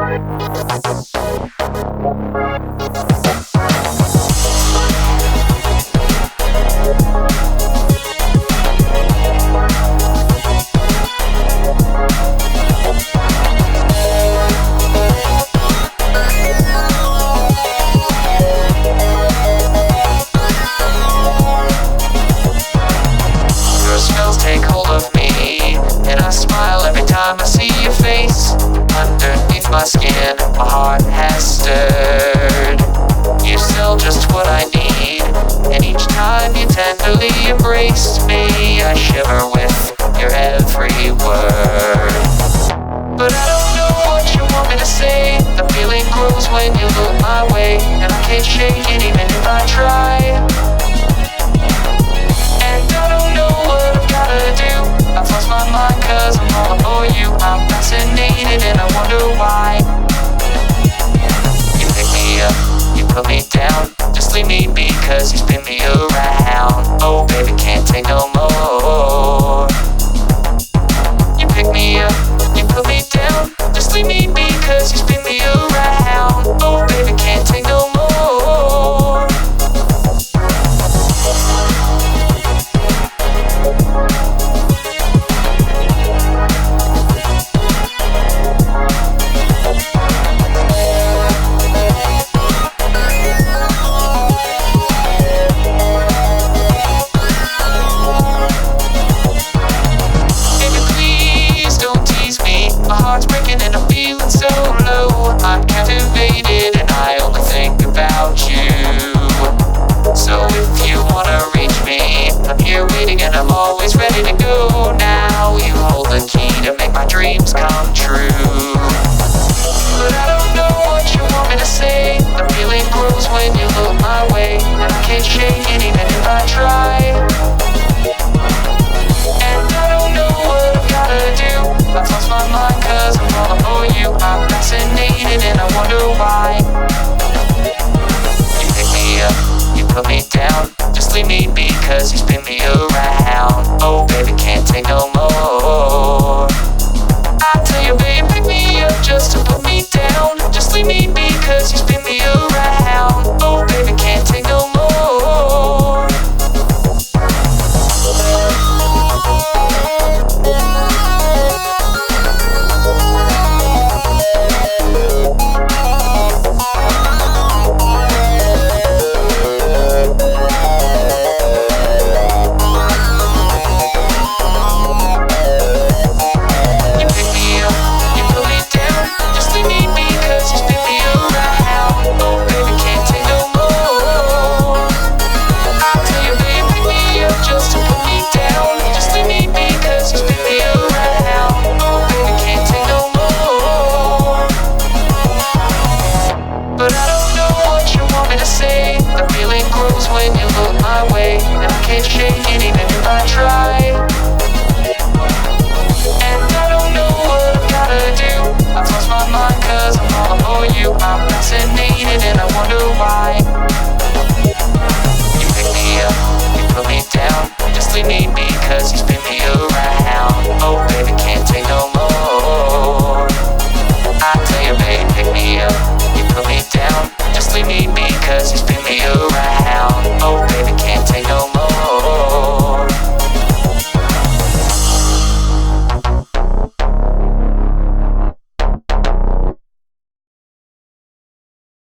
Take hold of me, and I smile every time I see your face. Underneath my skin, my heart has stirred. You're still just what I need, and each time you tenderly embrace me, I shiver with your every word. But I don't know what you want me to say. The feeling grows when you look my way, and I can't shake